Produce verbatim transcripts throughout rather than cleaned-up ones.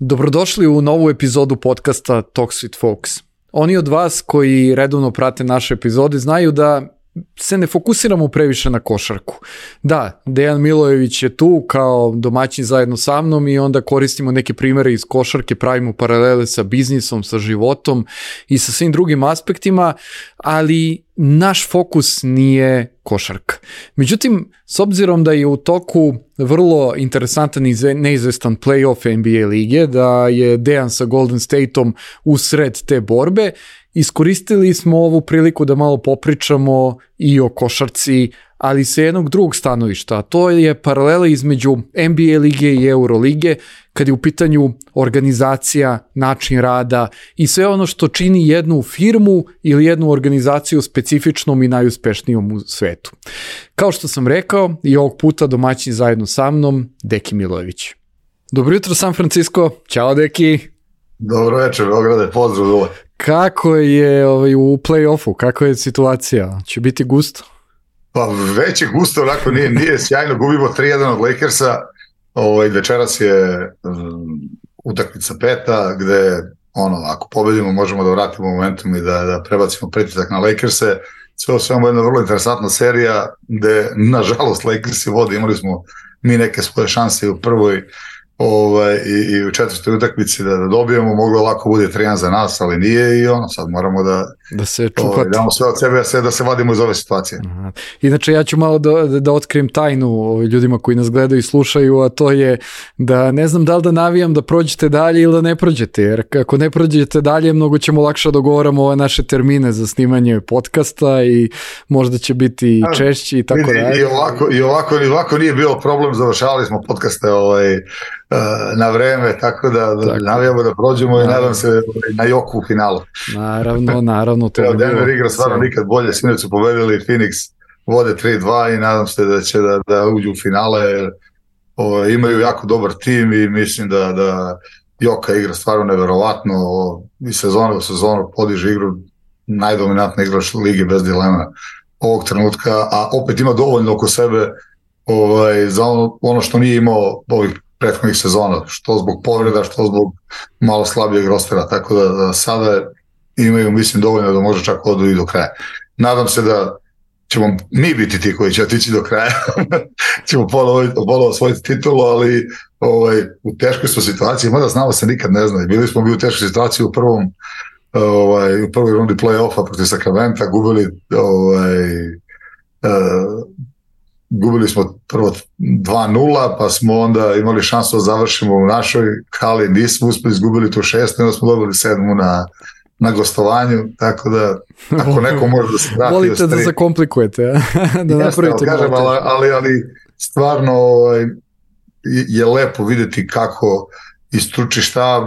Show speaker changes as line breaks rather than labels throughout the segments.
Dobrodošli u novu epizodu podcasta Talks with Folks. Oni od vas koji redovno prate naše epizode znaju da se ne fokusiramo previše na košarku. Da, Dejan Milojević je tu kao domaćin zajedno sa mnom i onda koristimo neke primere iz košarke, pravimo paralele sa biznisom, sa životom i sa svim drugim aspektima, ali naš fokus nije košarka. Međutim, s obzirom da je u toku vrlo interesantan i neizvestan playoff N B A lige, da je Dejan sa Golden Stateom usred te borbe, iskoristili smo ovu priliku da malo popričamo i o košarci, ali sa jednog drugog stanovišta, a to je paralela između N B A lige i Eurolige, kad je u pitanju organizacija, način rada i sve ono što čini jednu firmu ili jednu organizaciju specifičnom i najuspešnijom u svetu. Kao što sam rekao, i ovog puta domaćin zajedno sa mnom, Deki Milojević. Dobro jutro, San Francisco. Ćao, Deki.
Dobro večer, Beograde, pozdrav dole.
Kako je ovaj, u play-offu, kako je situacija? Će biti gusto?
Pa već je gusto, onako nije, nije sjajno, gubimo tri jedan od Lakersa, ovaj, večeras je um, utakmica peta, gde ono, ako pobedimo možemo da vratimo momentum i da, da prebacimo pritisak na Lakerse. Sve o svemu jedna vrlo interesantna serija, gde nažalost Lakersi vode, imali smo mi neke svoje šanse u prvoj Ovaj, i, i u četvrtoj utakmici da, da dobijemo, moglo lako bude tri jedan za nas, ali nije i ono, sad moramo da
da se čupati.
Ovaj, damo sve od sebe, sve da se vadimo iz ove situacije.
Aha. Inače, ja ću malo da, da, da otkrijem tajnu ljudima koji nas gledaju i slušaju, a to je da ne znam da li da navijam da prođete dalje ili da ne prođete, jer ako ne prođete dalje, mnogo ćemo lakše dogovoramo ove naše termine za snimanje podcasta i možda će biti
a,
češći i tako dalje.
I ovako, i ovako, i ovako nije bilo problem, završavali smo podcaste ovaj, na vreme, tako da, da navijamo da prođemo naravno. I nadam se na joku u finalu.
Naravno, naravno. To
Denver igra stvarno nikad bolje, sinoć su pobedili, Phoenix vode tri dva i nadam se da će da, da uđu u finale, jer o, imaju jako dobar tim i mislim da, da Joka igra stvarno neverovatno, o, i sezona u sezonu podiže igru, najdominantna igrač lige bez dilema ovog trenutka, a opet ima dovoljno oko sebe ovaj, za ono, ono što nije imao ovih prethodnih sezona, što zbog povreda, što zbog malo slabijeg rostera, tako da, da sada imaju, mislim, dovoljno da može čak odu i do kraja. Nadam se da ćemo mi biti ti koji će otići do kraja, ćemo ponovo osvojiti titulu, ali ovaj, u teškoj su situaciji, mada znamo se nikad ne zna, bili smo bili u teškoj situaciji u prvom ovaj, u prvoj rundi play-offa protiv Sacramento, gubili ovaj, uh, gubili smo prvo dva nula, pa smo onda imali šansu da završimo u našoj hali, nismo uspeli, izgubili tu šest, onda smo dobili sedmu na, na gostovanju, tako da ako neko može da se vrati
volite da zakomplikujete, da napravite
kažem, ali, ali, ali stvarno ovaj, je lepo videti kako i stručni štab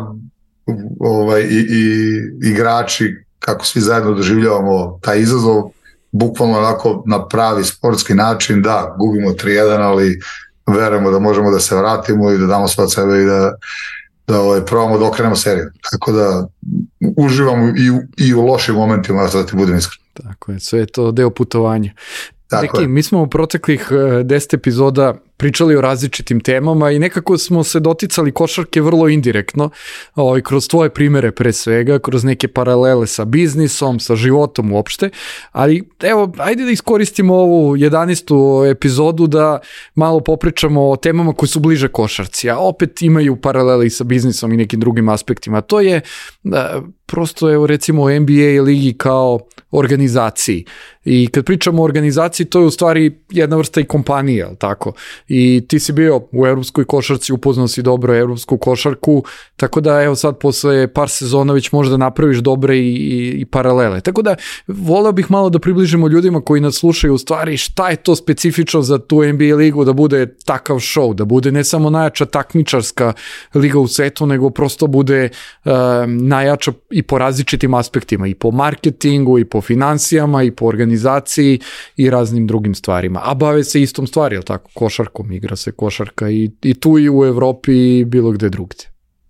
ovaj, i, i igrači, kako svi zajedno doživljavamo taj izazov, bukvalno onako na pravi sportski način, da, gubimo tri jedan, ali verujemo da možemo da se vratimo i da damo sve od sebe i da, da ovaj, probamo da okrenemo seriju. Tako da uživamo i u, i u lošim momentima, da ti budem iskren.
Tako je, sve je to deo putovanja.
Tako
Neki, mi smo u proteklih deset epizoda pričali o različitim temama i nekako smo se doticali košarke vrlo indirektno, ovaj, kroz tvoje primere pre svega, kroz neke paralele sa biznisom, sa životom uopšte, ali evo, ajde da iskoristimo ovu jedanaestu epizodu da malo popričamo o temama koje su bliže košarci, a opet imaju paralele i sa biznisom i nekim drugim aspektima. To je da, prosto evo recimo o N B A ligi kao organizaciji. I kad pričamo o organizaciji, to je u stvari jedna vrsta i kompanija, ali tako? I ti si bio u evropskoj košarci, upoznao si dobro evropsku košarku, tako da evo sad posle par sezona već možda napraviš dobre i, i, i paralele. Tako da voleo bih malo da približimo ljudima koji nas slušaju u stvari šta je to specifično za tu N B A ligu da bude takav show, da bude ne samo najjača takmičarska liga u svetu, nego prosto bude uh, najjača i po različitim aspektima, i po marketingu, i po financijama, i po organizaciji i raznim drugim stvarima. A bave se istom stvari, jel tako? Košarkom, igra se košarka i, i tu i u Evropi i bilo gde drugdje.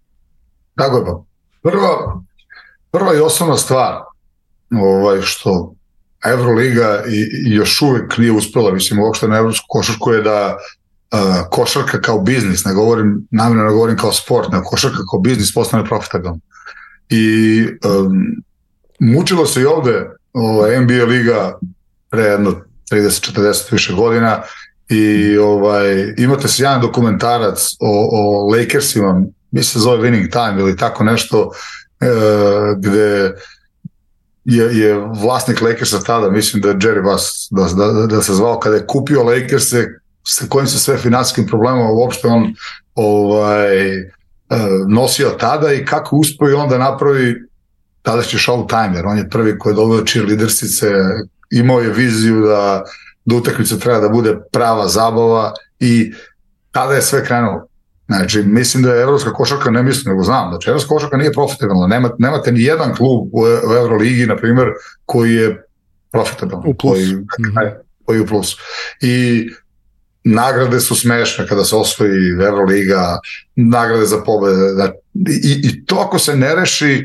Tako je pa. Prva, prva i osnovna stvar ovaj, što Evroliga i, i još uvek nije uspela, mislim, uopšte na evropsku košarku je da uh, košarka kao biznis, ne govorim, namjerno ne govorim kao sport, nego košarka kao biznis postane profitabilna. I um, mučilo se i ovde ovaj, N B A liga pre jedno trideset četrdeset više godina i ovaj, imate sjajan dokumentarac o, o Lakersima, mislim se zove Winning Time ili tako nešto, e, gde je, je vlasnik Lakersa tada, mislim da je Jerry Buss, da, da, da se zvao, kada je kupio Lakerse, sa kojim se sve finansijskim problemama uopšte on ovaj, e, nosio tada i kako uspio i onda napravi tadašnji Showtime, jer on je prvi koji je doveo cheerleadersice, imao je viziju da, da utakmica treba da bude prava zabava i tada je sve krenulo. Znači, mislim da je evropska košarka, ne mislim, nego znam, znači evropska košarka nije profitabilna, Nema, nemate ni jedan klub u, u Euroligi, na primjer, koji je profitabilan,
u plus.
Koji, mm-hmm. koji je u plusu. I nagrade su smešne kada se osvoji Euroliga, nagrade za pobede, znači, i, i to ako se ne reši,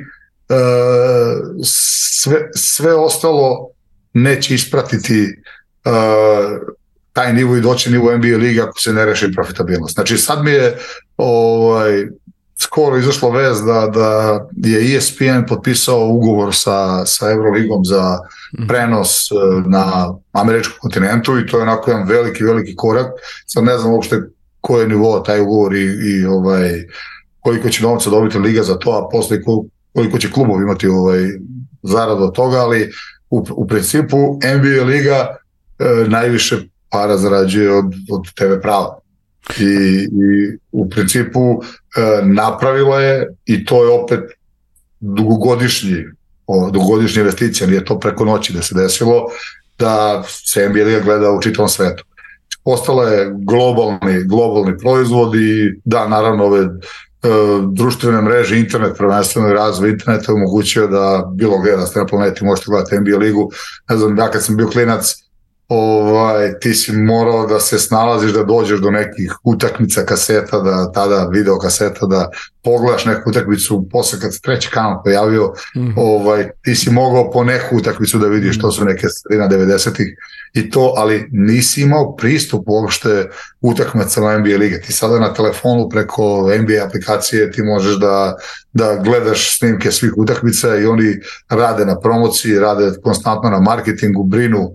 uh, sve, sve ostalo neće ispratiti uh, taj nivo i doći nivo N B A liga ako se ne reši profitabilnost. Znači sad mi je ovaj, skoro izašla vez da, da je E S P N potpisao ugovor sa, sa Euroligom za prenos na američkom kontinentu i to je onako jedan veliki, veliki korak. Sad ne znam uopšte koje je nivo taj ugovor i, i ovaj, koliko će novca dobiti liga za to, a posle koliko će klubovi imati ovaj, zaradu od toga, ali u, u principu N B A liga e, najviše para zarađuje od, od T V prava. I, i u principu e, napravila je i to je opet dugogodišnji o, dugogodišnja investicija, nije to preko noći da se desilo, da se N B A liga gleda u čitavom svetu. Postala je globalni, globalni proizvod i da, naravno ove e, društvene mreže, internet, prvenstveno razvoj interneta omogućio da bilo gdje da ste na planeti možete gledati N B A ligu. Ne znam, ja kad sam bio klinac, ovaj, ti si morao da se snalaziš da dođeš do nekih utakmica kaseta, da tada video kaseta, da pogledaš neku utakmicu, posle kad se treći kanal pojavio, mm. ovaj, ti si mogao po neku utakmicu da vidiš, to su neke sredina devedesetih i to, ali nisi imao pristup uopšte utakmicama N B A lige. Ti sada na telefonu preko N B A aplikacije ti možeš da, da gledaš snimke svih utakmica i oni rade na promociji, rade konstantno na marketingu, brinu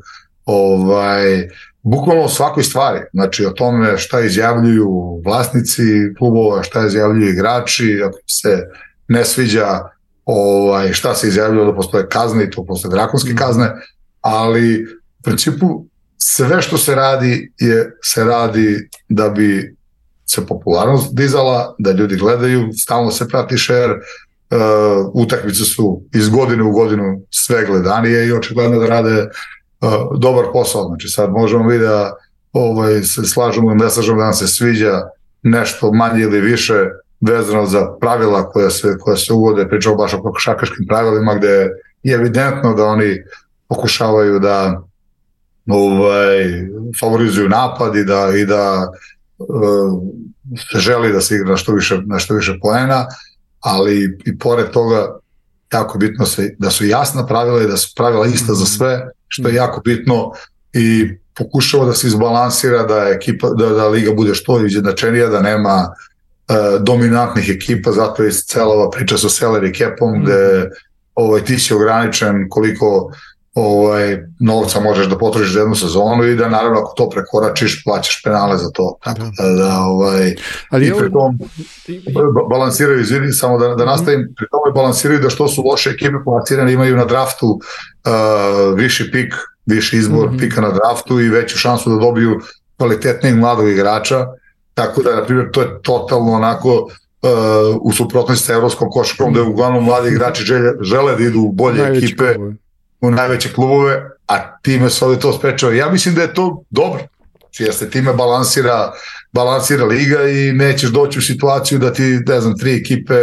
ovaj, bukvalno o svakoj stvari, znači o tome šta izjavljuju vlasnici klubova, šta izjavljuju igrači, ako se ne sviđa ovaj, šta se izjavljuju, da postoje kazne i to postoje drakonske kazne, ali u principu sve što se radi je, se radi da bi se popularnost dizala, da ljudi gledaju, stalno se prati share, uh, utakmice su iz godine u godinu sve gledanije i očigledno da rade Uh, dobar posao, znači sad možemo vidjeti da ovaj, se slažemo i ne slažemo da nam se sviđa nešto manje ili više vezano za pravila koja se, koja se uvode, pričao baš o košarkaškim pravilima gde je evidentno da oni pokušavaju da ovaj, favorizuju napad i da, i da uh, se želi da se igra što više, nešto više poena, ali i pored toga jako bitno se, da su jasna pravila i da su pravila ista za sve, što je jako bitno i pokušava da se izbalansira da ekipa, da, da liga bude što izjednačenija, da nema uh, dominantnih ekipa, zato je cela ova priča sa salary capom, mm. gde ovaj, ti si ograničen koliko ovaj, novca možeš da potrošiš za jednu sezonu i da naravno ako to prekoračiš plaćaš penale za to. Tako da, da ovaj, ali i pri tom balansiraju, izvini, samo da, da nastavim, pri tome balansiraju da što su loše ekipe plasirane imaju na draftu uh, viši pik, viši izbor mm-hmm. pika na draftu i veću šansu da dobiju kvalitetnijeg mladog igrača, tako da na primjer to je totalno onako uh, u suprotnosti sa evropskom košarkom mm-hmm. da uglavnom mladi igrači žele, žele da idu u bolje najveći ekipe klubove. U najveće klubove, a time se ovdje to sprečava. Ja mislim da je to dobro, jer se time balansira, balansira liga i nećeš doći u situaciju da ti, ne znam, tri ekipe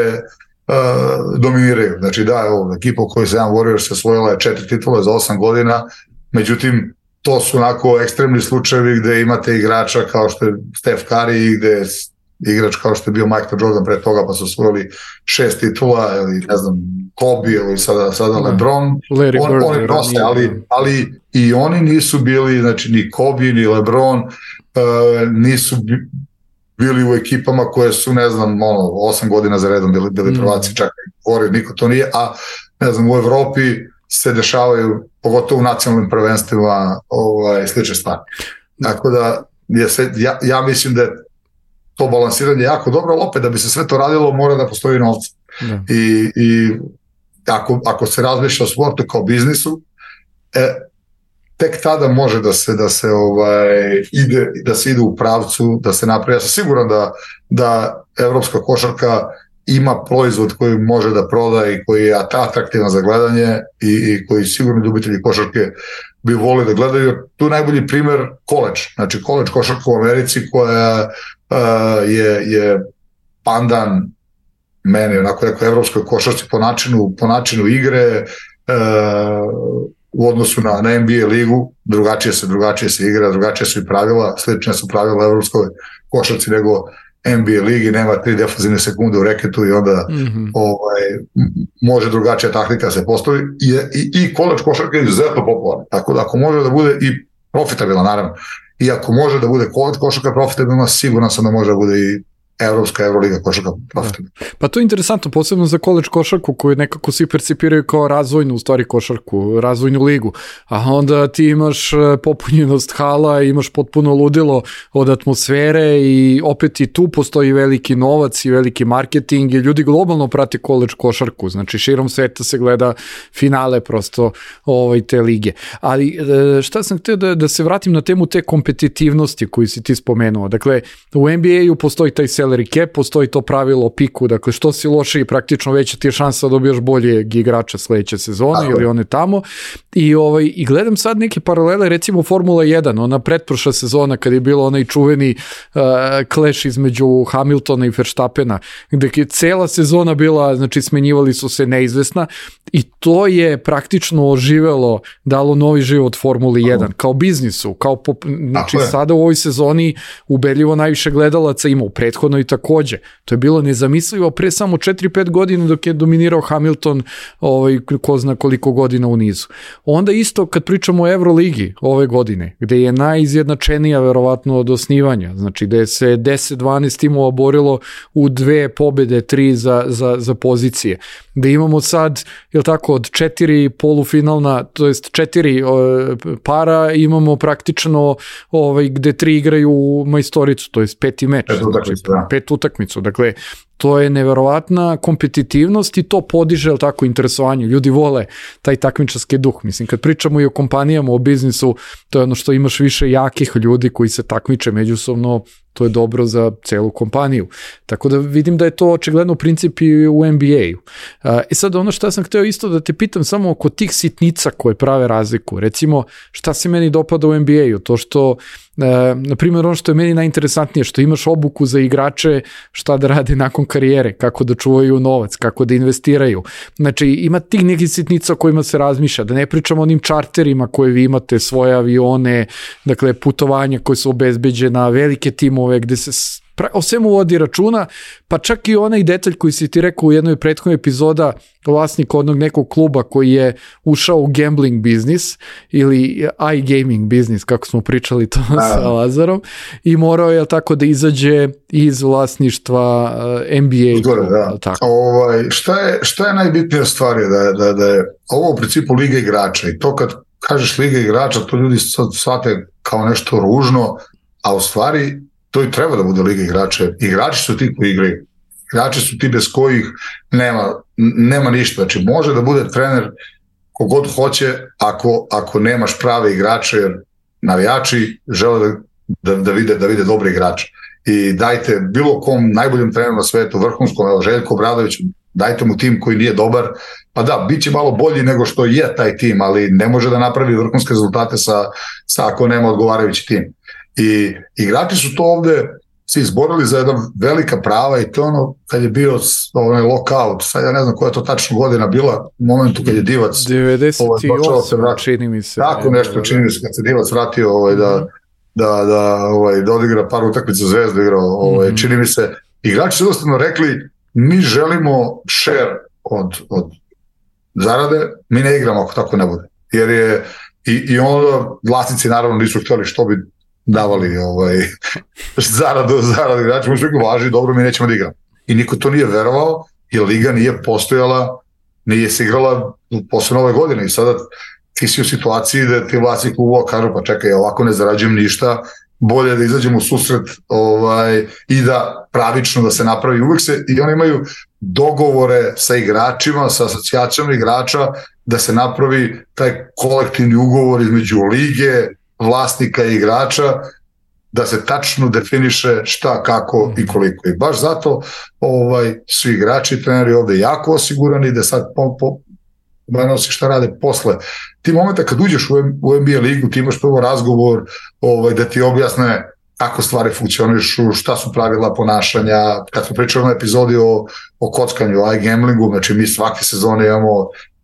uh, dominiraju. Znači da, evo, ekipa u kojoj se jedan Warriors osvojila je četiri titule za osam godina, međutim, to su onako ekstremni slučajevi gde imate igrača kao što je Steph Curry i gde je igrač kao što je bio Michael Jordan pre toga pa su osvojili šest titula ili ne znam Kobe ili sada, sada LeBron on, oni nose, ali, ali i oni nisu bili, znači ni Kobe ni LeBron nisu bili u ekipama koje su, ne znam, ono, osam godina za redom bili, bili prvaci, čak i gore, niko to nije, a ne znam, u Evropi se dešavaju, pogotovo u nacionalnim prvenstvima, ovaj, slične stvari. Tako da, je se, ja, ja mislim da je to balansiranje jako dobro, ali opet da bi se sve to radilo mora da postoji novca. Da. I, i ako, ako se razmišlja o sportu kao biznisu, e, tek tada može da se da se ovaj ide da se ide u pravcu da se napravi. Ja sam siguran da da evropska košarka ima proizvod koji može da proda i koji je atraktivan za gledanje i, i koji sigurno ljubitelji košarke bi volili da gledaju. Tu je najbolji primer koleđ. Znači koleđ košarka u Americi koja uh, je je pandan meni onako rekao evropskoj košarci po načinu po načinu igre, uh, u odnosu na, na N B A ligu, drugačije se, drugačije se igra, drugačije su i pravila, slične su pravila evropskoj košarci nego N B A ligi, nema tri defanzivne sekunde u reketu i onda mm-hmm. ovaj, može drugačija taktika se postavi i, i, i koleđ košarka je izuzetno popularna, tako da ako može da bude i profitabilna naravno, i ako može da bude koleđ košarka profitabilna, sigurno sam da može da bude i Evropska Evroliga košarka profitabilna.
Pa to je interesantno, posebno za koleđ košarku koju nekako svi percipiraju kao razvojnu u stvari košarku, razvojnu ligu, a onda ti imaš popunjenost hala, imaš potpuno ludilo od atmosfere i opet i tu postoji veliki novac i veliki marketing i ljudi globalno prate koleđ košarku, znači širom sveta se gleda finale prosto ovaj, te lige. Ali šta sam htio da, da se vratim na temu te kompetitivnosti koju si ti spomenuo. Dakle, u N B A-u postoji taj salary cap, postoji to pravilo o piku, dakle što si lošiji praktično veća ti je šansa da dobijaš boljeg igrača sledeće sezone ili one tamo i, ovaj, i gledam sad neke paralele recimo Formula jedan, ona pretprošla sezona kad je bilo onaj čuveni uh, clash između Hamiltona i Verstappena gde je cela sezona bila, znači smenjivali su se neizvesna i to je praktično oživelo, dalo novi život Formuli jedan, kao biznisu, kao pop, znači sada u ovoj sezoni ubedljivo najviše gledalaca ima u prethodnoj i takođe. To je bilo nezamislivo pre samo četiri pet godina dok je dominirao Hamilton ovaj, ko zna koliko godina u nizu. Onda isto kad pričamo o Evroligi ove godine, gde je najizjednačenija verovatno od osnivanja, znači gde se deset dvanaest timova borilo u dve pobede, tri za, za, za pozicije. Gde imamo sad, jel tako, od četiri polufinalna, to jest četiri uh, para, imamo praktično ovaj, gde tri igraju majstoricu, to jest peti meč.
Pet utakmicu, da.
Pet utakmicu, dakle, to je neverovatna kompetitivnost i to podiže, jel tako, interesovanje. Ljudi vole taj takmičarski duh. Mislim, kad pričamo i o kompanijama, o biznisu, to je ono što imaš više jakih ljudi koji se takmiče međusobno, to je dobro za celu kompaniju. Tako da vidim da je to očigledno princip i u N B A-u. I sad ono što sam hteo isto da te pitam samo oko tih sitnica koje prave razliku. Recimo, šta se meni dopada u N B A-u? To što, na primjer, ono što je meni najinteresantnije, što imaš obuku za igrače šta da rade nakon karijere, kako da čuvaju novac, kako da investiraju. Znači, ima tih nekih sitnica o kojima se razmišlja, da ne pričamo o onim čarterima koje vi imate, svoje avione, dakle, putovanja koje su obezbeđena, velike timove gde se o svemu vodi računa, pa čak i onaj detalj koji si ti rekao u jednoj prethodnoj epizoda, vlasnik odnog nekog kluba koji je ušao u gambling biznis ili iGaming biznis, kako smo pričali to sa Lazarom, i morao je tako da izađe iz vlasništva N B A.
Zgore, da. Tako. Ovaj, šta, je, šta je najbitnija stvar je da, da, da je ovo u principu liga igrača i to kad kažeš liga igrača, to ljudi shvate kao nešto ružno, a u stvari to i treba da bude liga igrača. Igrači su ti koji igraju. Igrači su ti bez kojih nema, nema ništa. Znači, može da bude trener kogod hoće ako, ako nemaš prave igrače, jer navijači žele da, da, da, vide, da vide dobre igrače. I dajte bilo kom najboljem treneru na svetu, vrhunskom, Željko Obradović, dajte mu tim koji nije dobar, pa da, bit će malo bolji nego što je taj tim, ali ne može da napravi vrhunske rezultate sa, sa ako nema odgovarajući tim. I igrači su to ovde se izborili za jedna velika prava i to ono kad je bio onaj lockout, sad ja ne znam koja je to tačno godina bila, u momentu kad je Divac
devedeset osam ovaj, čini mi se.
Tako nešto čini mi se kad se Divac vratio ovaj, da, da, da, ovaj, da odigra par utakmica Zvezdu igrao, ovaj, mm-hmm. čini mi se, igrači su jednostavno rekli mi želimo share od, od zarade, mi ne igramo ako tako ne bude. Jer je i, i onda vlasnici naravno nisu htjeli što bi davali ovaj, zaradu, zaradu igračima, što je važi, dobro, mi nećemo da igramo. I niko to nije verovao, jer liga nije postojala, nije se igrala posle nove godine i sada ti si u situaciji da ti vlasnik klubova kažu pa čekaj, ovako ne zarađujem ništa, bolje da izađem u susret ovaj, i da pravično da se napravi uvek se, i oni imaju dogovore sa igračima, sa asocijacijom igrača, da se napravi taj kolektivni ugovor između lige, vlasnika i igrača, da se tačno definiše šta, kako i koliko. I baš zato ovaj, su igrači i treneri ovde jako osigurani, da sad po, po, nosi šta rade posle. Ti momenta kad uđeš u, u N B A ligu, ti imaš prvo razgovor ovaj, da ti objasne kako stvari funkcionišu, šta su pravila ponašanja. Kad smo pričali na epizodi o, o kockanju, o iGamblingu, znači mi svake sezone imamo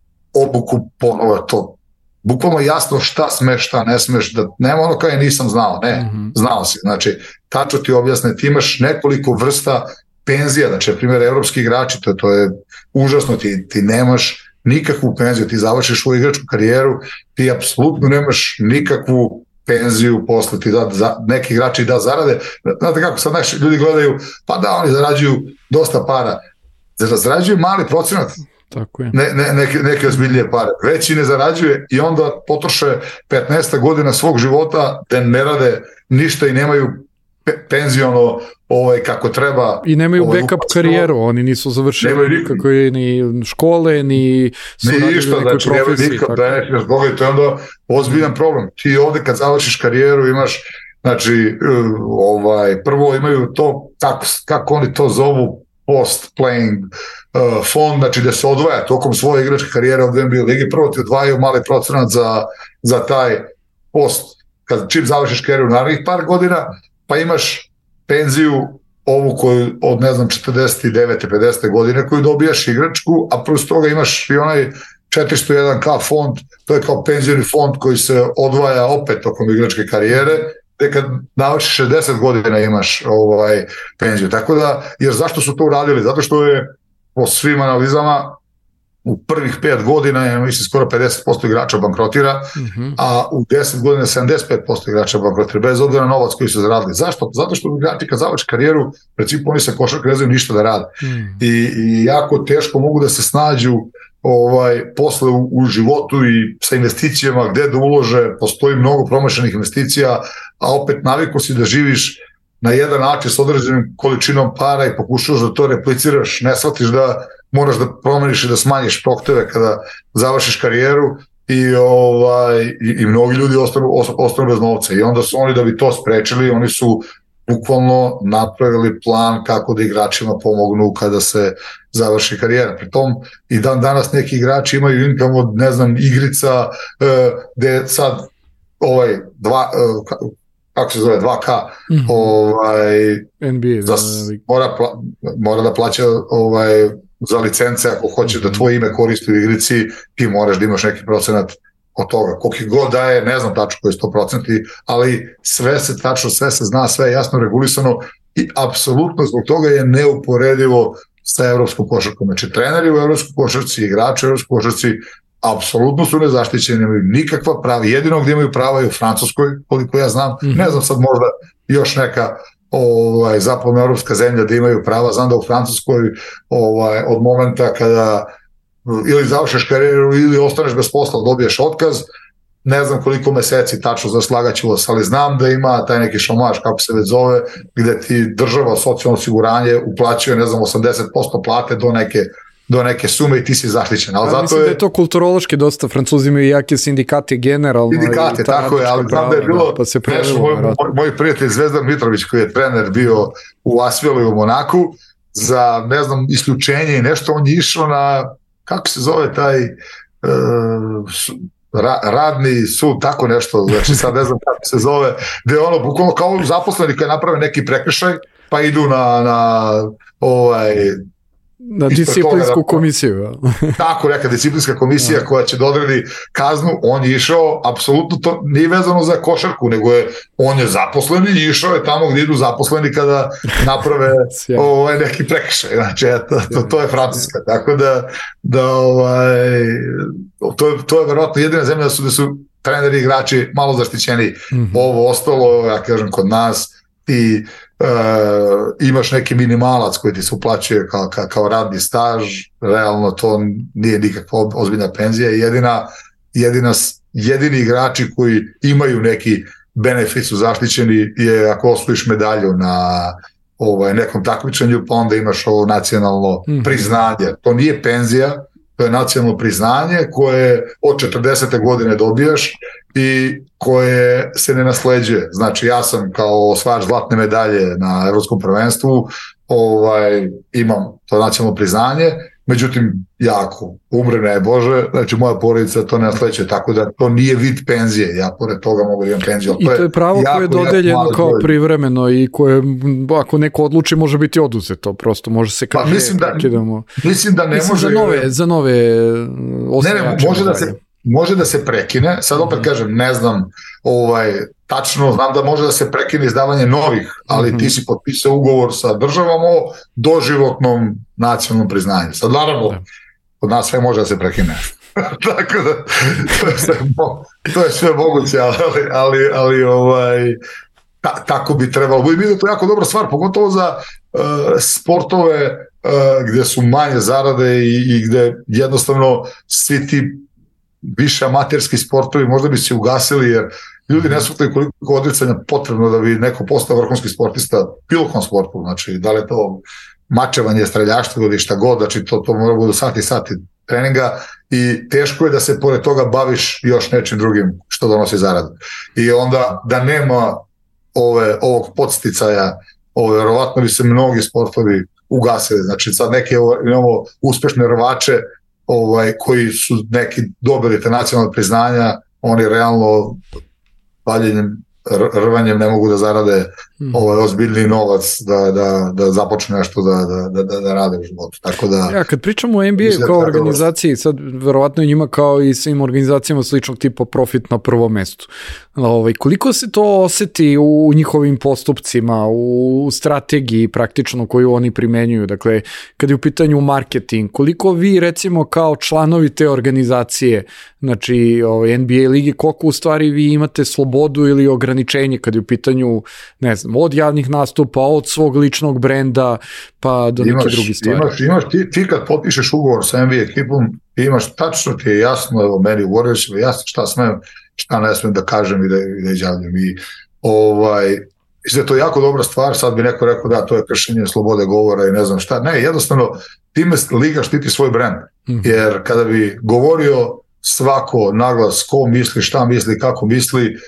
obuku ponovo, to bukvalno jasno šta smeš, šta ne smeš, da nema ono kao je nisam znao, ne, mm-hmm. znao si. Znači, tačno ti objasne, ti imaš nekoliko vrsta penzija, znači, na primjer, evropski igrači, to, to je užasno, ti, ti nemaš nikakvu penziju, ti završiš svoju igračku karijeru, ti apsolutno nemaš nikakvu penziju posle, ti da, za, neki igrači da zarade, znate kako, sad naši ljudi gledaju, pa da, oni zarađuju dosta para, zarađuju mali procenat,
tako je.
Ne, ne, neke, neke ozbiljnije pare, veći ne zarađuje i onda potroše petnaest godina svog života da ne rade ništa i nemaju pe, penziono ovaj, kako treba.
I nemaju
ovaj,
backup karijeru, oni nisu završili nikako ni škole, ni su
ni
radili
ništa,
nekoj
znači,
profesiji.
Nikad, da je neki to je onda ozbiljan problem. Ti ovde kad završiš karijeru imaš, znači, ovaj, prvo imaju to, kako, kako oni to zovu, post-playing uh, fond, znači da se odvaja tokom svoje igračke karijere u N B A ligi, prvo ti odvajaju mali procenat za, za taj post, kad čim završiš karijeru narednih par godina, pa imaš penziju ovu koju od ne znam četrdeset devete pedesete godine koju dobijaš igračku, a plus toga imaš i onaj četiristo jedan ka fond, to je kao penzijni fond koji se odvaja opet tokom igračke karijere, gde kad navršiš šezdeset godina imaš ovaj penziju. Tako da, jer zašto su to uradili? Zato što je po svim analizama u prvih pet godina je mislim skoro pedeset posto igrača bankrotira, mm-hmm. a u deset godina sedamdeset pet posto igrača bankrotira, bez obzira na novac koji su zaradili. Zašto? Zato što igrači kad završi karijeru, principu oni sa košarkom ne znaju ništa da rade. Mm. I, I jako teško mogu da se snađu ovaj, posle u, u životu i sa investicijama gde da ulože, postoji mnogo promašenih investicija, a opet naviku si da živiš na jedan način s određenim količinom para i pokušaš da to repliciraš, ne shvatiš da moraš da promeniš i da smanjiš prohteve kada završiš karijeru i, ovaj, i, i mnogi ljudi ostanu, ostanu bez novca i onda su oni da bi to sprečili, oni su bukvalno napravili plan kako da igračima pomognu kada se završi karijera. Pritom i dan danas neki igrači imaju income od, ne znam, igrica eh, gde sad ovaj dva, eh, kako se zove, dva ka mm-hmm. ovaj,
N B A
za, mora, mora da plaća ovaj, za licence ako hoće mm-hmm. da tvoje ime koristi u igrici, ti moraš da imaš neki procenat od toga. Koliki god daje, ne znam tačno koji je sto procenti, ali sve se tačno, sve se zna, sve je jasno regulisano i apsolutno zbog toga je neuporedivo sa evropskom košarkom. Znači, treneri u evropskoj košarci, igrači u evropskoj košarci apsolutno su nezaštićeni, nemaju nikakva prava. Jedino gdje imaju prava je u Francuskoj, koliko ja znam. Mm-hmm. Ne znam sad možda još neka ovaj, zapadna evropska zemlja da imaju prava. Znam da u Francuskoj ovaj, od momenta kada ili završeš karijeru ili ostaneš bez posla, dobiješ otkaz, ne znam koliko meseci tačno za slagaću vas, ali znam da ima taj neki šomaž, kako se već zove, gde ti država socijalno osiguranje uplaćuje, ne znam, osamdeset posto plate do neke do neke sume i ti si zaštićen. Ali
ja,
zato
mislim
je,
da je to kulturološki dosta, Francuzi imaju jake sindikate generalno.
Sindikate, tako je, ali znam da je bilo,
pa se
nešto, moj, moj, moj prijatelj Zvezdan Mitrović koji je trener bio u Asvelu i u Monaku, za, ne znam, isključenje i nešto, on je išao na, kako se zove taj uh, ra, radni sud, tako nešto, znači sad ne znam kako se zove, gde ono, bukvalno kao zaposleni koji naprave neki prekršaj, pa idu na, na ovaj,
na disciplinsku da, komisiju. Ja.
Tako, neka disciplinska komisija ja. koja će da odredi kaznu, on je išao, apsolutno to nije vezano za košarku, nego je, on je zaposleni i išao je tamo gdje idu zaposleni kada naprave ovaj, neki prekršaj. Znači, eto, to, to je Francuska. Tako da, da ovaj, to, je, to je verovatno jedina zemlja da su, da su treneri, igrači malo zaštićeni,
mm-hmm.
ovo ostalo, ja kažem, kod nas ti uh, imaš neki minimalac koji ti se uplaćuje kao, kao, kao radni staž, realno to nije nikakva ozbiljna penzija, jedina, jedina, jedini igrači koji imaju neki benefit su zaštićeni je ako osvojiš medalju na ovaj, nekom takmičenju, pa onda imaš ovo nacionalno mm-hmm. priznanje. To nije penzija, to je nacionalno priznanje koje od četrdesete godine dobijaš i koje se ne nasleđuje. Znači ja sam kao osvajač zlatne medalje na Evropskom prvenstvu, ovaj, imam to nacionalno priznanje, međutim jako umre ne Bože, znači moja porodica to ne nasleđuje, tako da to nije vid penzije, ja pored toga mogu da imam penziju.
I to je pravo koje je dodeljeno kao dođe. Privremeno i koje ako neko odluči može biti oduzeto, prosto može se kaže,
pa, mislim, da,
prekidamo.
mislim da ne
mislim
može...
Za nove, za nove
ne, ne, može da se može da se prekine, sad opet kažem, ne znam ovaj, tačno, znam da može da se prekine izdavanje novih, ali mm-hmm. ti si potpisao ugovor sa državom o doživotnom nacionalnom priznanju. Sad naravno, da. Kod nas sve može da se prekine. Tako da, to je sve, to je sve moguće, ali, ali, ali ovaj, ta, tako bi trebalo. I mi je to jako dobra stvar, pogotovo za uh, sportove uh, gde su manje zarade i, i gde jednostavno svi ti više amaterski sportovi možda bi se ugasili jer ljudi ne shvataju koliko odricanja potrebno da bi neko postao vrhunski sportista bilo kom sportu, znači da li je to mačevanje, streljaštvo ili šta god, znači to, to mora budu sati i sati treninga i teško je da se pored toga baviš još nečim drugim što donosi zaradu. I onda da nema ove, ovog podsticaja, ove, verovatno bi se mnogi sportovi ugasili, znači sad neke imamo uspešne rvače ovaj, koji su neki dobili te nacionalne priznanja, oni realno paljenjem, rvanjem ne mogu da zarade hmm. ovaj ozbiljni novac da, da, da započne nešto da, da, da, da rade u životu. Tako da,
ja, kad pričamo o N B A kao organizaciji, sad verovatno i njima kao i svim organizacijama sličnog tipa profit na prvom mestu. Ovaj, koliko se to oseti u njihovim postupcima, u strategiji praktično koju oni primenjuju? Dakle, kad je u pitanju marketing, koliko vi recimo kao članovi te organizacije, znači ovaj, N B A ligi, koliko u stvari vi imate slobodu ili ograničenje kad je u pitanju, ne znam, od javnih nastupa, od svog ličnog brenda, pa do neke drugi stvari?
Imaš, imaš ti, ti kad potpišeš ugovor sa N B A ekipom, imaš, tačno ti je jasno, evo meni u Warriorsima jasno šta smem, šta ne smem da kažem i da, i da izjavljam. I ovaj, mislim da to je jako dobra stvar, sad bi neko rekao da to je kršenje slobode govora i ne znam šta. Ne, jednostavno time liga štiti svoj brend, mm-hmm. jer kada bi govorio svako naglas ko misli, šta misli, kako misli,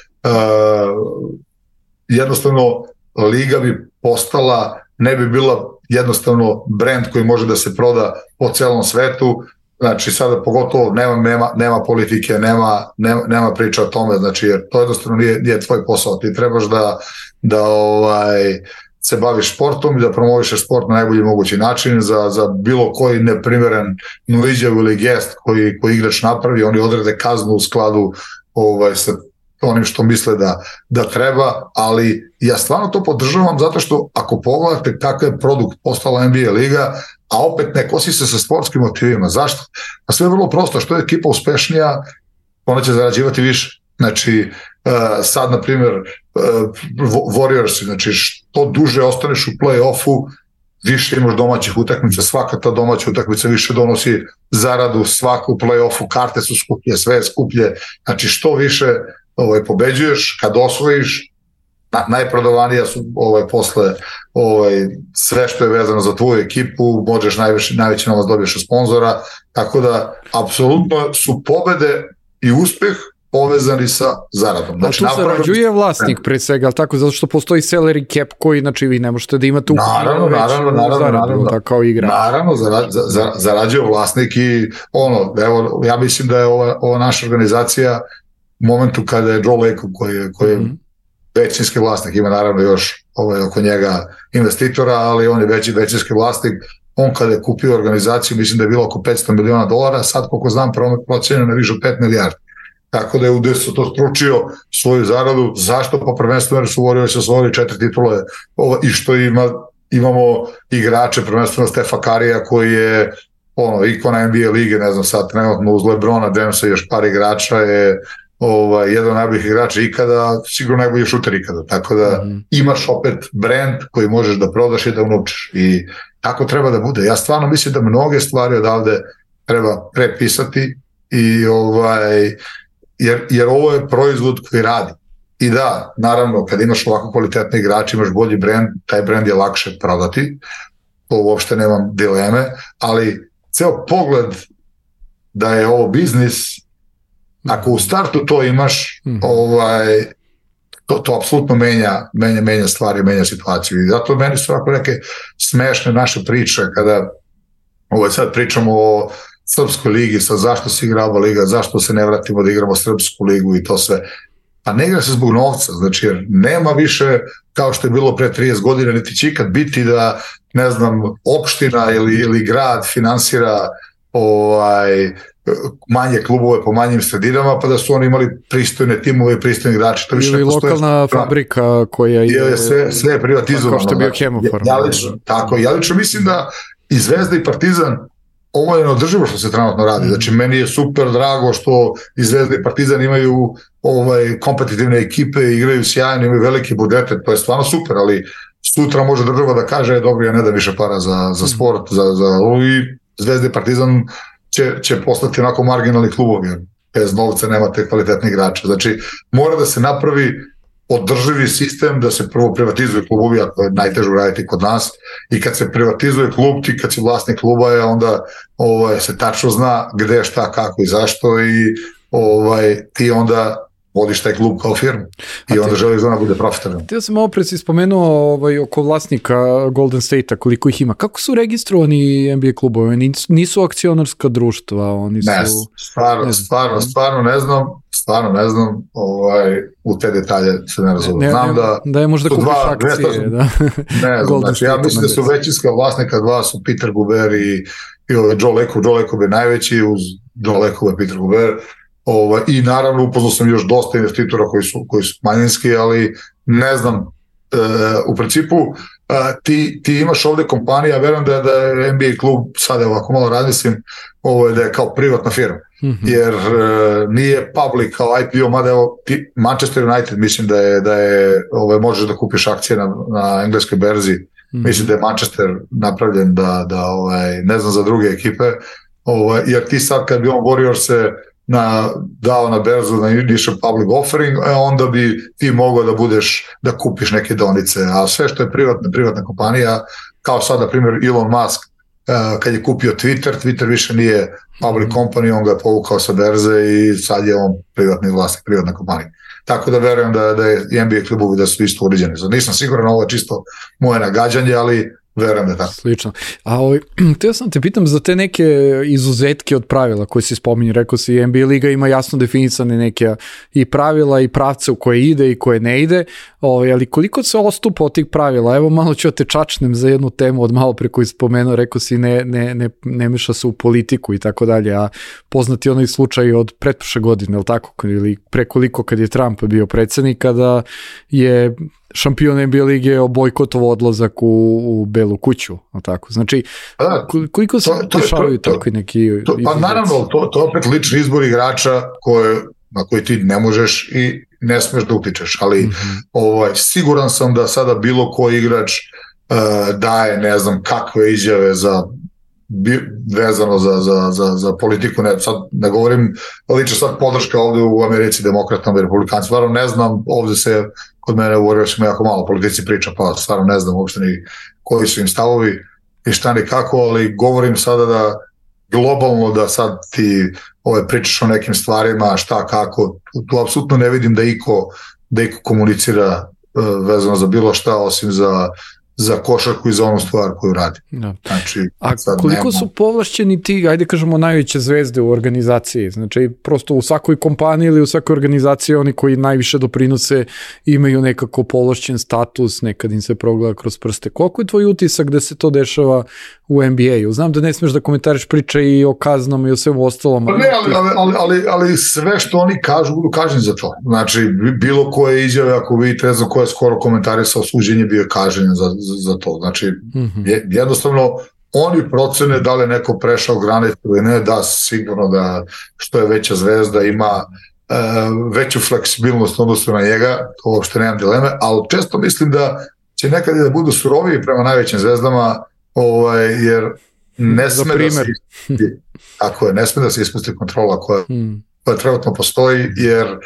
uh, jednostavno liga bi postala, ne bi bila jednostavno brend koji može da se proda po celom svetu, znači sada pogotovo nema, nema, nema politike, nema, nema, nema priča o tome, znači jer to jednostavno nije, nije tvoj posao, ti trebaš da, da ovaj, se baviš sportom i da promovišeš sport na najbolji mogući način za, za bilo koji neprimeren nuiđav ili gest koji, koji igrač napravi, oni odrede kaznu u skladu ovaj, sa onim što misle da, da treba, ali ja stvarno to podržavam zato što ako pogledate kakav je produkt postala N B A liga, a opet ne kosi se sa sportskim motivima. Zašto? Pa sve je vrlo prosto, što je ekipa uspešnija, ona će zarađivati više. Znači, uh, sad, na primjer, uh, Warriors, znači, što duže ostaneš u play-offu, više imaš domaćih utakmica, svaka ta domaća utakmica više donosi zaradu, svaka u play-offu, karte su skuplje, sve je skuplje, znači, što više ovaj, pobeđuješ, kad osvojiš, na, najprodavanija su ovaj, posle ovaj, sve što je vezano za tvoju ekipu, možeš najveći, najveći novac dobiješ od sponzora, tako da apsolutno su pobede i uspeh povezani sa zaradom.
Znači, a tu zarađuje vlasnik pre svega, ali tako, zato što postoji salary cap koji, znači, vi ne možete da imate
naravno, naravno, naravno,
zaradu,
naravno,
tako kao igra.
Naravno, zara, za, zarađuje vlasnik i ono, evo, ja mislim da je ova, ova naša organizacija u momentu kada je Joe Lacob koji je, koji je mm-hmm. većinski vlasnik, ima naravno još ovaj, oko njega investitora, ali on je veći većinski vlasnik. On kada je kupio organizaciju, mislim da je bilo oko petsto miliona dolara, sad koliko znam procenjeno na više od pet milijardi. Tako da je u deset to stručio svoju zaradu. Zašto? Pa prvenstveno su Warriors osvojili četiri titule ovo, i što ima, imamo igrače, prvenstveno Stefa Karija koji je ono, ikona N B A lige, ne znam sad trenutno uz LeBrona Jamesa i još par igrača je ovaj, jedan od najboljih igrača ikada, sigurno najbolji šuter ikada, tako da mm-hmm. imaš opet brand koji možeš da prodaš i da unovčiš i tako treba da bude. Ja stvarno mislim da mnoge stvari odavde treba prepisati i ovaj, jer, jer ovo je proizvod koji radi. I da, naravno, kad imaš ovako kvalitetne igrače, imaš bolji brand, taj brand je lakše prodati, to uopšte nemam dileme, ali ceo pogled da je ovo biznis, ako u startu to imaš, mm. ovaj, to, to apsolutno menja, menja, menja stvari, menja situaciju. I zato meni su ovako neke smešne naše priče, kada ovaj, sad pričamo o Srpskoj ligi, sad zašto se igra ova liga, zašto se ne vratimo da igramo Srpsku ligu i to sve. Pa ne igra se zbog novca, znači jer nema više kao što je bilo pre trideset godina, niti će ikad biti da, ne znam, opština ili, ili grad finansira ovaj, manje klubove po manjim sredinama, pa da su oni imali pristojne timove i pristojne igrače. To
ili lokalna stoje, fabrika koja je...
je sve, sve je privatizovano.
Kao što je bio Hemofarm.
Ja, ja lično, tako, ja lično mislim da i Zvezda i Partizan ovo je neodrživo što se trenutno radi. Mm. Znači, meni je super drago što i Zvezda i Partizan imaju ovaj, kompetitivne ekipe, igraju sjajno, imaju velike budžete, to je stvarno super, ali sutra može država da kaže, dobro, ja ne dam više para za, za sport, za, za i Zvezda i Partizan će, će postati onako marginalni klubovi, jer bez novca nemate kvalitetni igrača. Znači, mora da se napravi održivi sistem, da se prvo privatizuje klubovi, a to je najteže uraditi kod nas, i kad se privatizuje klub, ti kad si vlasnik kluba je onda ovaj, se tačno zna gde, šta, kako i zašto i ovaj, ti onda vodiš taj klub kao firmu i te, onda želiš da ona bude profitabilna.
Ti sam ovo preci spomenuo ovaj, oko vlasnika Golden State-a, koliko ih ima. Kako su registrovani N B A klubovi? Nisu, nisu akcionarska društva, oni su...
Ne, stvarno, ne stvarno, stvarno ne znam, stvarno ne znam, ovaj, u te detalje se ne razumem. Znam da...
Da je možda kupiš akcije, da.
Ne znam, znači, ja mislim da su većinska vlasnika, dva su Peter Guber i, i ovaj Joe Lacob. Joe Lacob je najveći, uz Joe Lacob je Peter Guber. Ovo, i naravno upoznao sam još dosta investitora koji su, koji su manjinski, ali ne znam, e, u principu e, ti, ti imaš ovde kompanija, ja verujem da, da je N B A klub, sad je ovako malo razmislim, ovo je da je kao privatna firma, mm-hmm. jer e, nije public kao I P O, mada evo ti, Manchester United mislim da je, da je ovo, možeš da kupiš akcije na, na engleskoj berzi, mm-hmm. mislim da je Manchester napravljen da, da ovaj, ne znam za druge ekipe, ovaj, jer ti sad kad bi on Warriors se na, dao na berzu na initial public offering, onda bi ti mogao da budeš, da kupiš neke donice, a sve što je privatna, privatna kompanija, kao sad, na primjer, Elon Musk, kad je kupio Twitter, Twitter više nije public company, on ga je povukao sa berze i sad je on privatni vlasnik, privatna kompanija. Tako da verujem da, da je N B A klubovi da su isto uređeni. Nisam siguran, ovo je čisto moje nagađanje, ali verujem da je tako.
Slično. A ovaj, te sam te pitam za te neke izuzetke od pravila koje si spominje, rekao si N B A liga ima jasno definisane neke i pravila i pravce u koje ide i koje ne ide, ovaj, ali koliko se ostupa od tih pravila? Evo malo ću te čačnem za jednu temu od malo pre koju spomenuo, rekao si ne, ne, ne, ne meša se u politiku i tako dalje, a poznati onaj slučaj od pretprošle godine, ili tako, ili prekoliko kad je Trump bio predsjednik, kada je šampion N B A lige obojkotovao odlazak u, u Belu kuću, tako. Znači, da, koliko se dešavaju takvi neki...
To, pa naravno, to, to opet lični izbor igrača koje, na koji ti ne možeš i ne smeš da utičeš, ali mm-hmm. ovaj, siguran sam da sada bilo koji igrač uh, daje, ne znam, kakve izjave za vezano za, za, za, za politiku, ne, sad ne govorim lično sad podrška ovde u Americi demokratama i republikancima, stvarno ne znam, ovde se kod mene u Warriorsima jako malo politici priča, pa stvarno ne znam uopšte ni koji su im stavovi i šta ni kako, ali govorim sada da globalno da sad ti ove, pričaš o nekim stvarima, šta, kako, tu, tu apsolutno ne vidim da iko, da iko komunicira uh, vezano za bilo šta, osim za za košarku i za onu stvar koju radi.
Da. Znači, a koliko nema... su povlašćeni ti, ajde kažemo, najveće zvezde u organizaciji? Znači, prosto u svakoj kompaniji ili u svakoj organizaciji oni koji najviše doprinose imaju nekako povlašćen status, nekad im se progleda kroz prste. Koliko je tvoj utisak da se to dešava u N B A-u? Znam da ne smeš da komentariš priče i o kaznama i o svemu ostalom.
Pa ne, ali, ali, ali, ali sve što oni kažu, budu kažnjeni za to. Znači, bilo koje izjave, ako vidite, ne znam ko je skoro komentarisao suđenje, bio je kažnjen za za to. Znači, mm-hmm. jednostavno oni procene da li neko prešao granicu ili ne, da sigurno da što je veća zvezda ima veću fleksibilnost odnosno na njega, to uopšte nemam dileme, ali često mislim da će nekad i da budu suroviji prema najvećim zvezdama, ovaj, jer ne sme da se ispusti, tako je, ne sme da se ispusti kontrola koja, hmm. koja trenutno postoji, jer e,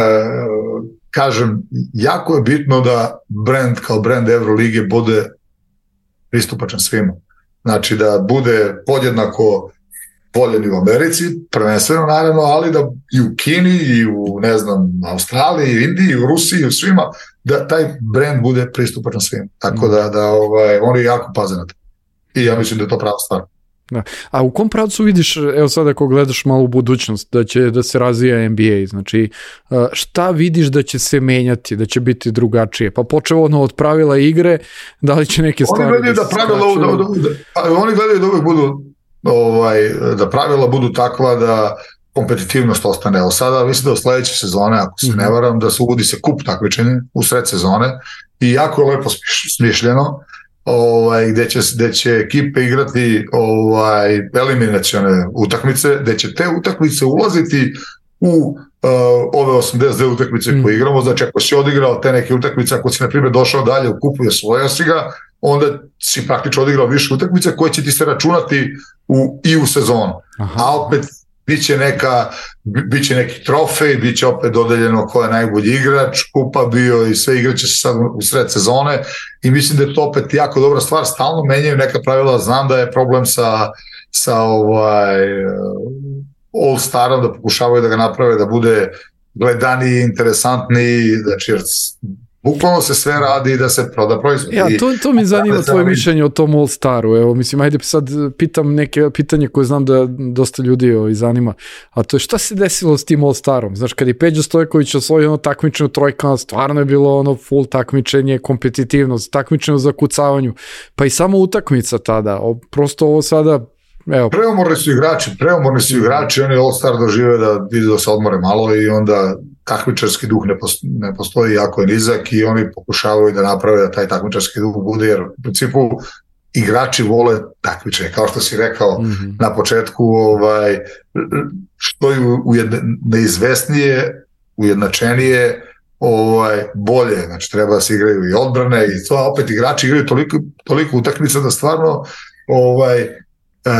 kažem, jako je bitno da brand kao brand Evrolige bude pristupačan svima. Znači da bude podjednako voljen i u Americi, prvenstveno naravno, ali da i u Kini, i u, ne znam, Australiji, i u Indiji, i u Rusiji, i u svima, da taj brand bude pristupačan svima. Tako da, da ovaj, oni jako paze na to. I ja mislim da je to prava stvar.
Da. A u kom pravcu vidiš, evo sad ako gledaš malo u budućnost, da će da se razvija N B A, znači šta vidiš da će se menjati, da će biti drugačije? Pa počeo ono od pravila igre, da li će neke stvari...
Oni gledaju da, da pravila, da, da, da, oni gledaju da uvek budu, ovaj, da pravila budu takva da kompetitivnost ostane. Evo sada, mislim da u sledeće sezone, ako se mm-hmm. ne varam, da se uvodi se kup takmičenja u sred sezone i jako je lepo smišljeno, ovaj, gde, će, gde će ekipe igrati ovaj, eliminacione utakmice, gde će te utakmice ulaziti u uh, ove osamdeset dve utakmice mm. koje igramo. Znači ako si odigrao te neke utakmice, ako si na primjer došao dalje u kupu i osvojio si ga, onda si praktično odigrao više utakmice koje će ti se računati u, i u sezonu. Aha. A opet biće neka, biće neki trofej, biće opet dodeljeno ko je najbolji igrač, kupa bio i sve igraće se sad u sred sezone i mislim da je to opet jako dobra stvar, stalno menjaju neka pravila, znam da je problem sa, sa ovaj All Starom, da pokušavaju da ga naprave da bude gledaniji, interesantniji, znači bukvalno se sve radi da se proda proizvod.
Ja, to, to mi zanima tvoje mišljenje o tom All Staru. Evo, mislim, ajde sad pitam neke pitanje koje znam da dosta ljudi ovaj, zanima. A to je šta se desilo s tim All Starom? Znaš, kad je Peđa Stojković osvojio ono takmičenje u trojkama, stvarno je bilo ono full takmičenje, kompetitivnost, takmičenje za kucavanju. Pa i samo utakmica tada. O, prosto ovo sada... Evo.
Preumorni su igrači, preumorni su igrači, oni All Star dožive da idu da se odmore malo i onda takmičarski duh ne postoji, ne postoji, jako je nizak i oni pokušavaju da naprave da taj takmičarski duh bude, jer u principu igrači vole takmičenje, kao što si rekao mm-hmm. na početku, ovaj, što je ujedne, neizvesnije, ujednačenije, ovaj, bolje, znači treba da se igraju i odbrane i to, a opet igrači igraju toliko, toliko utakmica da stvarno ovaj, Uh,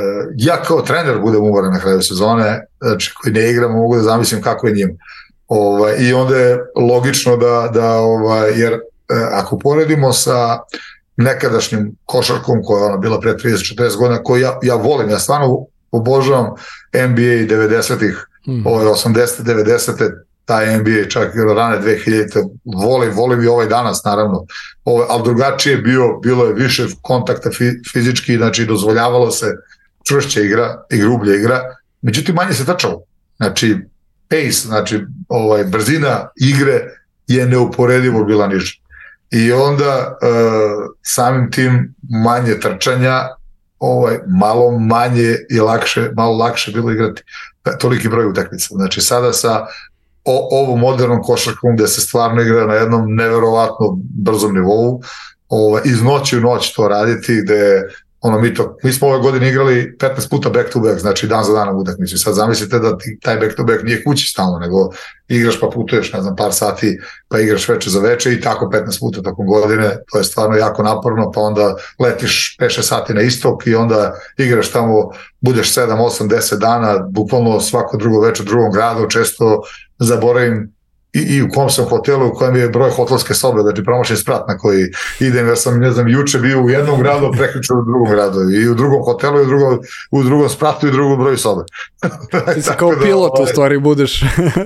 ja kao trener budem umoran na kraju sezone, znači koji ne igram, mogu da zamislim kako je njim. Ovaj, I onda je logično da, da ovaj, jer uh, ako poredimo sa nekadašnjim košarkom koja je ona bila pre trideset četrdeset godina, koju ja, ja volim, ja stvarno obožavam N B A devedesetih, mm. ovaj, osamdesete devedesete taj N B A čak i rane dve hiljadite volim, volim i ovaj danas naravno, ovaj, ali drugačije bio, bilo je više kontakta fizički, znači dozvoljavalo se čvršća igra i grublja igra, međutim manje se trčalo, znači pace, znači ovaj, brzina igre je neuporedivo bila niža i onda uh, samim tim manje trčanja, ovaj, malo manje i lakše, malo lakše bilo igrati toliki broj utakmica, znači sada sa o, ovom modernom košarkom gde se stvarno igra na jednom neverovatno brzom nivou, ovaj, iz noći u noć to raditi, gde ono, mi, to, mi smo ove godine igrali petnaest puta back to back, znači dan za danom utakmicu. Sad zamislite da ti taj back to back nije kući stalno, nego igraš pa putuješ, ne znam, par sati, pa igraš veče za veče i tako petnaest puta tokom godine, to je stvarno jako naporno, pa onda letiš pet šest sati na istok i onda igraš tamo, budeš sedam osam deset dana, bukvalno svako drugo veče u drugom gradu, često zaboravim I, i u kom sam hotelu, u kojem je broj hotelske sobe, znači promašen sprat na koji idem, ja sam, ne znam, juče bio u jednom gradu, prekriču u drugom gradu, i u drugom hotelu, i u drugom, u drugom spratu, i u drugom broju sobe.
Ti si kao pilot, da, u stvari, budeš.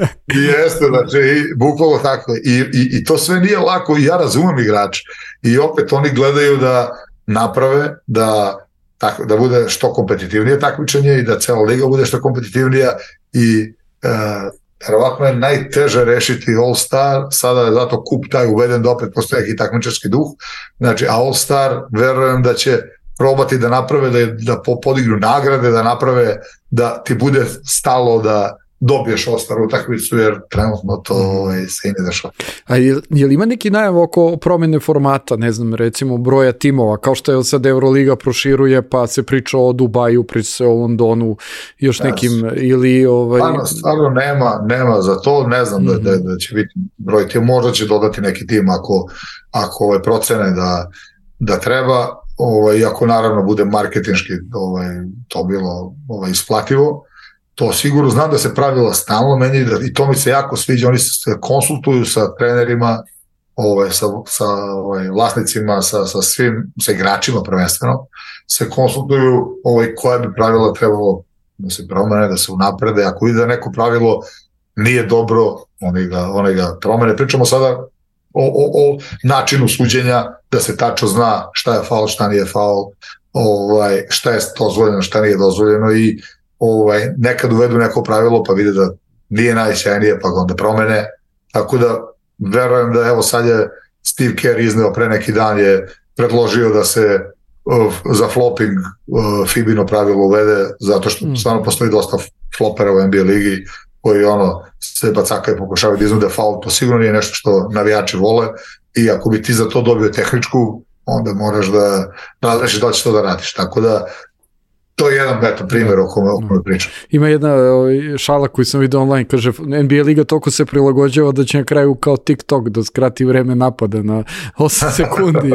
Jeste, znači, i, bukvalno tako. I, i, I to sve nije lako, i ja razumem igrače. I opet oni gledaju da naprave, da, tako, da bude što kompetitivnije takmičenje i da cela liga bude što kompetitivnija i uh, verovatno je najteže rešiti All Star, sada je zato kup taj uveden da opet postoje neki takmičarski duh, znači a All Star verujem da će probati da naprave, da, da podignu nagrade, da naprave da ti bude stalo da dobiješ ostaru utakmicu, jer trenutno to ovaj, se i ne dešava.
A je, je li ima neki najav oko promjene formata, ne znam, recimo broja timova, kao što je sad Euroliga proširuje, pa se priča o Dubaju, priča se o Londonu, još nekim, yes. ili... Ovaj...
Stvarno, stvarno nema, nema za to, ne znam mm-hmm. da, da, da će biti broj tim, možda će dodati neki tim ako, ako ovaj, procene da, da treba, ovaj, iako naravno bude marketinški ovaj, to bilo ovaj, isplativo. To sigurno, znam da se pravila stalno menjaju i to mi se jako sviđa, oni se konsultuju sa trenerima, ovaj, sa, sa ovaj, vlasnicima, sa, sa svim, sa igračima prvenstveno, se konsultuju ovaj, koje bi pravila trebalo da se promene, da se unaprede, ako vidi da neko pravilo nije dobro, oni ga, oni ga promene. Pričamo sada o, o, o načinu suđenja, da se tačno zna šta je faul, šta nije faul, ovaj, šta je dozvoljeno, šta nije dozvoljeno i ovaj, nekad uvedu neko pravilo pa vide da nije najsjajnije pa ga onda promene, tako da verujem da evo sad je Steve Kerr izneo pre neki dan je predložio da se uh, za flopping uh, Fibino pravilo uvede zato što mm. stvarno postoji dosta flopera u N B A ligi koji ono se bacaka i pokušavaju da iznude faul, to sigurno nije nešto što navijači vole i ako bi ti za to dobio tehničku onda moraš da razrešiš da ćeš to da radiš, tako da to je jedan beto primjer o kome, o kome pričam.
Ima jedna šala koju sam vidio online, kaže N B A liga toliko se prilagođava da će na kraju kao TikTok da skrati vreme napada na osam sekundi.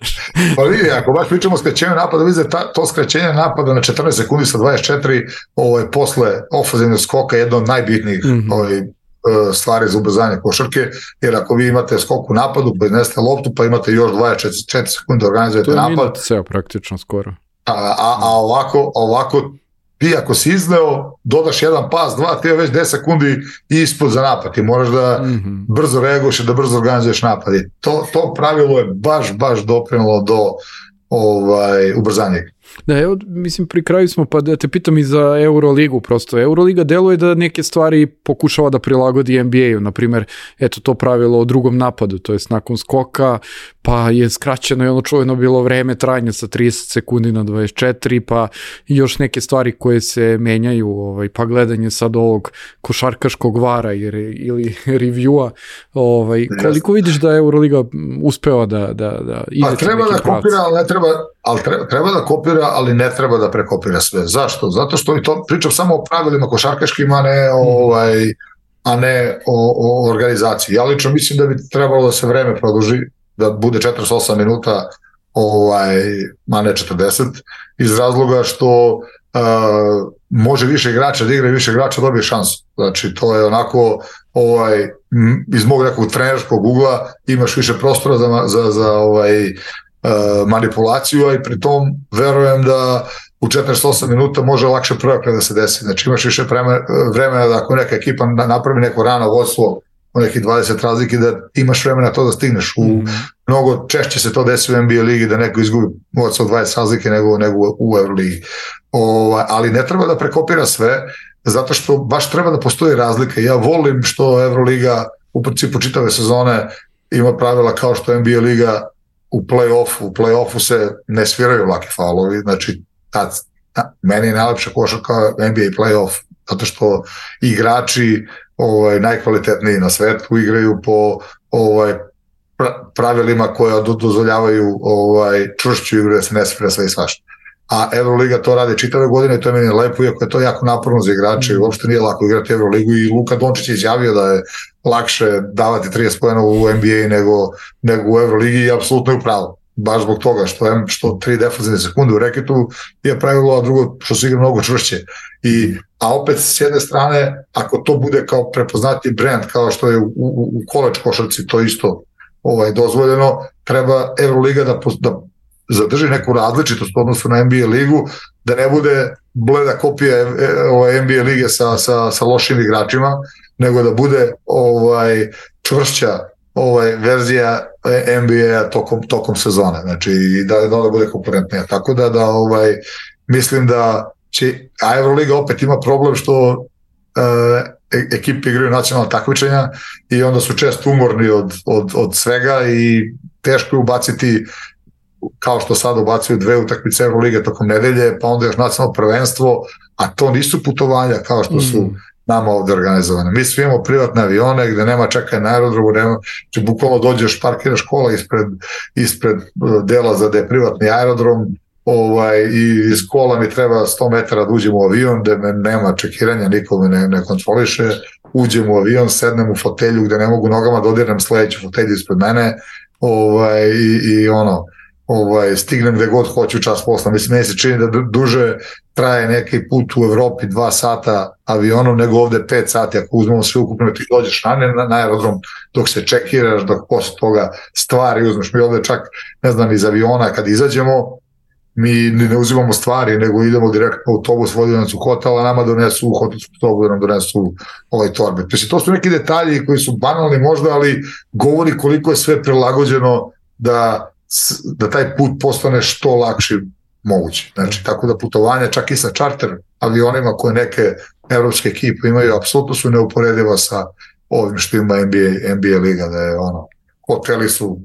Pa vidi, ako baš pričamo o skraćenju napada, vidite to skraćenje napada na četrnaest sekundi sa dvadeset četiri ovaj, posle ofenzivnog skoka je jedno od najbitnijih mm-hmm. ovaj, stvari za ubrzanje košarke, jer ako vi imate skok u napadu, pa iznesete loptu, pa imate još dvadeset četiri sekunde da organizujete napad.
To je minut ceo praktično skoro.
A, a, a ovako, ovako ti ako si izneo, dodaš jedan pas, dva, ti je već deset sekundi ispod za napad i moraš da mm-hmm. brzo reaguješ i da brzo organizuješ napad. I to, to pravilo je baš, baš doprinalo do ovaj, ubrzanja.
Da, evo, mislim, pri kraju smo, pa da te pitam i za Euroligu, prosto. Euroliga deluje da neke stvari pokušava da prilagodi N B A-u, na primjer, eto to pravilo o drugom napadu, to jest nakon skoka, pa je skraćeno i ono čuveno bilo vreme trajanja sa trideset sekundi na dvadeset četiri, pa još neke stvari koje se menjaju, ovaj, pa gledanje sad ovog košarkaškog vara ili, ili reviewa, ovaj, koliko vidiš da Euroliga uspeva da, da, da ide
pa treba da kopira, ali ne treba, ali treba, treba da kopira, ali ne treba da prekopira sve. Zašto? Zato što i to pričam samo o pravilima košarkaškim, a ne, ovaj, a ne o, o organizaciji. Ja lično mislim da bi trebalo da se vreme produži, da bude četrdeset osam minuta, ovaj, a ne četrdeset, iz razloga što uh, može više igrača da igra i više igrača dobije šansu. Znači, to je onako ovaj, iz mog nekog trenerskog ugla imaš više prostora za, za, za ovaj, manipulaciju, a i pri tom verujem da u četrdeset osam minuta može lakše preokret da se desi. Znači imaš više vremena da ako neka ekipa napravi neko rano vodstvo u nekih dvadeset razlike da imaš vremena to da stigneš. U, mm-hmm. Mnogo češće se to desi u N B A ligi da neko izgubi vodstvo dvadeset razlike nego, nego u Euroligi. O, ali ne treba da prekopira sve zato što baš treba da postoji razlika. Ja volim što Euroliga u principu čitave sezone ima pravila kao što N B A liga u play-offu, u play-offu se ne sviraju laki faulovi, znači tad, ta, meni je najlepša košarka N B A play-off, zato što igrači ovaj, najkvalitetniji na svetu igraju po ovaj, pravilima koja dozvoljavaju ovaj, čvršću igru da se ne svira sve i svašta. A Euroliga to radi čitave godine i to je meni lepo, iako je to jako naporno za igrače i uopšte nije lako igrati Euroligu i Luka Dončić je izjavio da je lakše davati trideset poena u N B A nego, nego u Euroligi i apsolutno je upravo. Baš zbog toga što, što tri defensivne sekunde u reketu je pravilo, a drugo što se igra mnogo čvršće. I, a opet s jedne strane, ako to bude kao prepoznati brand, kao što je u, u, u college košarci to isto ovaj, dozvoljeno, treba Euroliga da, da zadrži neku različitost u odnosu na N B A ligu, da ne bude bleda kopija ovaj, N B A lige sa, sa, sa lošim igračima, nego da bude ovaj, čvršća ovaj, verzija N B A tokom, tokom sezone, znači da, da ona bude konkurentnija. Tako da, da ovaj, mislim da će, a Euroliga opet ima problem što uh, ekipe igraju nacionalna takmičenja i onda su često umorni od, od, od svega i teško je ubaciti kao što sad ubacuju dve utakmice Eurolige tokom nedelje, pa onda još nacionalno prvenstvo, a to nisu putovanja kao što su mm. nama ovde organizovane. Mi svi imamo privatne avione gde nema čekaj na aerodromu, nema, či bukvalno dođeš, parkiraš kola ispred, ispred dela za gde je privatni aerodrom, ovaj, i iz kola mi treba sto metara da uđem u avion gde nema čekiranja, niko me ne, ne kontroliše, uđem u avion, sednem u fotelju gde ne mogu nogama dodirnem sledeću fotelju ispred mene, ovaj, i, i ono, ovaj, stignem gde god hoću čas posla. Mislim, meni se čini da duže traje neki put u Evropi dva sata avionom nego ovde pet sati, ako uzmemo sve ukupno, ti dođeš na, na, na aerodrom dok se čekiraš, dok posle toga stvari uzmeš. Mi ovde čak, ne znam, iz aviona kad izađemo, mi ne uzimamo stvari, nego idemo direktno u autobus, vodi nas u hotel, a nama donesu u hotelsku sobu, da nam donesu ovaj torbe. Znači, to su neki detalji koji su banalni možda, ali govori koliko je sve prilagođeno da, da taj put postane što lakši moguće. Znači, tako da putovanja čak i sa čarter avionima koje neke evropske ekipe imaju, apsolutno su neuporediva sa ovim što ima N B A, N B A liga, da je ono, hoteli su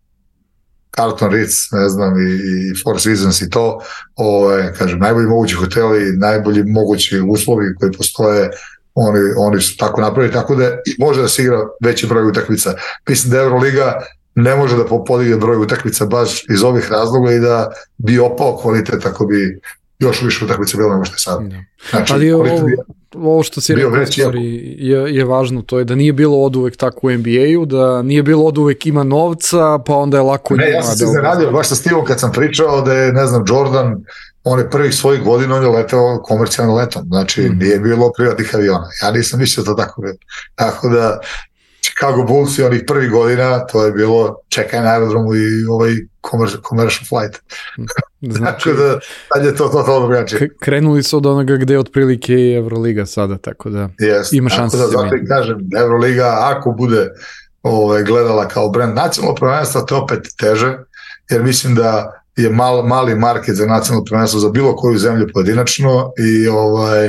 Carlton Ritz, ne znam, i, i Four Seasons i to, ove, kažem, najbolji mogući hoteli, najbolji mogući uslovi koji postoje, oni, oni su tako napravili, tako da može da se igra veći broj utakmica. Mislim da Euroliga ne može da podigne broj utakmica baš iz ovih razloga i da bi opao kvalitet ako bi još više utakmice bilo nego što je sad. Znači,
ali ovo, ovo što si rekao je, je važno, to je da nije bilo od uvek tako u N B A-u, da nije bilo od uvek ima novca, pa onda je lako...
Ne, ja sam se iznenadio, baš sa Stevom kad sam pričao da je, ne znam, Jordan, on je prvih svojih godina, on je letao komercijalno letom, znači mm. nije bilo privatnih aviona. Ja nisam mislio to tako bilo. Tako da Chicago Bulls i onih prvih godina, to je bilo čekaj na aerodromu i ovaj commercial flight. Znači, tako da, sad je to to to drugačije.
Krenuli su od onoga gde je otprilike i Euroliga sada, tako da yes, ima šanse.
Tako da, zato i kažem, Euroliga, ako bude ovaj, gledala kao brand nacionalno prvenstvo, to opet teže, jer mislim da je mal, mali market za nacionalno prvenstvo za bilo koju zemlju pojedinačno i ovaj,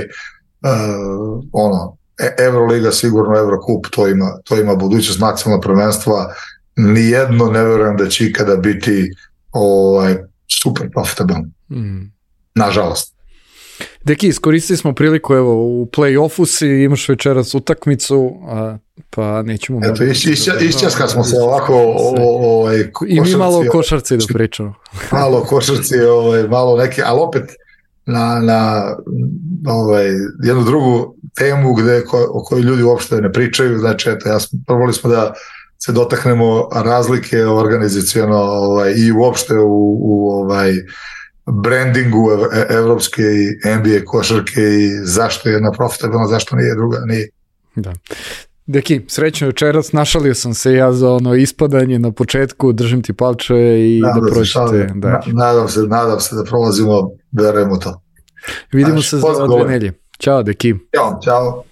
uh, ono, Euroliga sigurno, Eurocup, to ima, to ima budućnost nacionalnog prvenstva. Nijedno ne verujem da će ikada biti ovaj, super profitabilno. Mm. Nažalost.
Deki, iskoristili smo priliku, evo, u play-offu si, imaš večeras utakmicu, a, pa nećemo...
Eto, išćaskali smo se ovako o, o, ovaj,
i mi malo o košarci da pričamo.
Malo o košarci, ovaj, malo neke, ali opet na, na ovaj, jednu drugu temu gde, ko, o kojoj ljudi uopšte ne pričaju, znači, eto, ja smo, probali smo da se dotaknemo razlike organizacijono ovaj, i uopšte u, u ovaj, brandingu evropske i N B A košarke i zašto je jedna profitabilna, zašto nije druga, nije.
Da. Deki, srećno večeras, našalio sam se ja za ono ispadanje na početku, držim ti palčeve i nadam da prođete. Da.
Nadam se, nadam se da prolazimo, verujemo to.
Vidimo znači, se za dve nelje. Ćao, Deki.
Ćao, ćao.